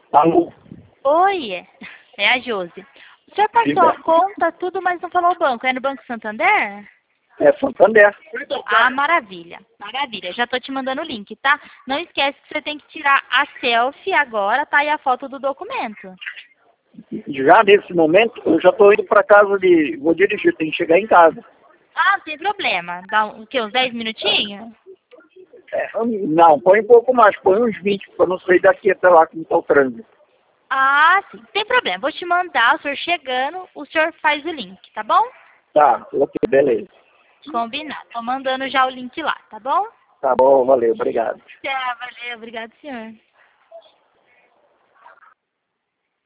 Alô? Oi, é a Josi. O senhor passou a conta, tudo, mas não falou o banco. É no Banco Santander? É Santander. Ah, maravilha. Maravilha. Já tô te mandando o link, tá? Não esquece que você tem que tirar a selfie agora, tá? E a foto do documento. Já nesse momento, eu já estou indo para casa de... Vou dirigir, tem que chegar em casa. Ah, não tem problema. Dá o quê? Uns 10 minutinhos? Não, põe um pouco mais, põe uns 20, para não sair daqui até lá como está o trânsito. Ah, sim. Tem problema. Vou te mandar, o senhor chegando, o senhor faz o link, tá bom? Tá, ok, beleza. Combinado. Tô mandando já o link lá, tá bom? Tá bom, valeu, obrigado. Tchau, valeu. Obrigado, senhor.